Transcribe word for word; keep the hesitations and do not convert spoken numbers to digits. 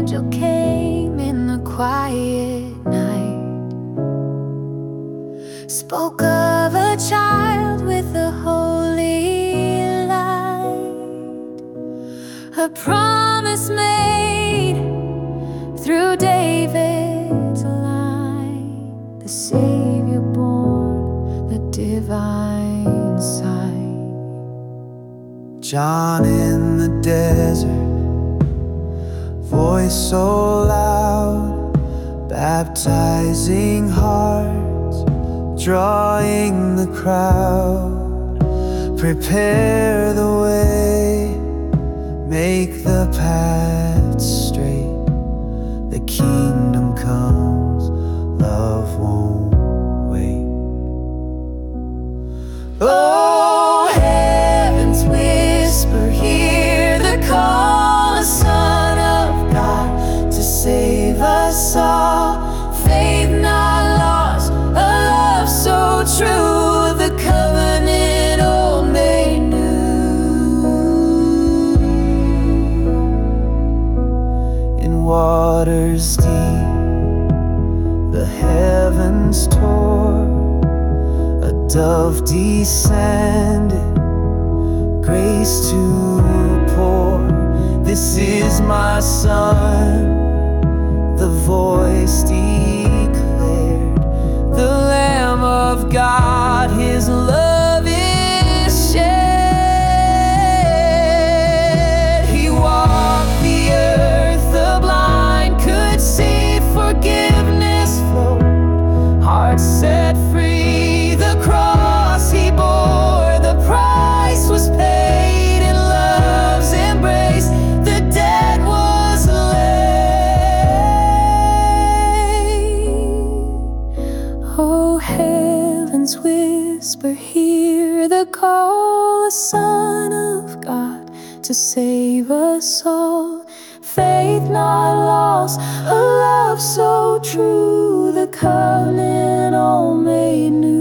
angel came in the quiet night, spoke of a child with a holy light, a promise made through David's line, the Savior born, the divine sight. John in the desert, voice so loud, baptizing hearts, drawing the crowd. Prepare the way, make the path straight. The kingdom comes, love won't wait. Oh, heaven's whisper, hear the call, the Son of God to save us all. Faith not lost, a love so true, the covenant old made new. In waters deep, the heavens tore, a dove descended, grace to pour. This is my Son, the voice declared, the Lamb of God, His love is shared. He walked the earth, the blind could see, forgiveness flowed, hearts set free. The cross He bore, the price was paid, in love's embrace the dead was laid. Oh, heaven's whisper, hear the call, the Son of God to save us all. Faith not lost, a love so true, the covenant all made new.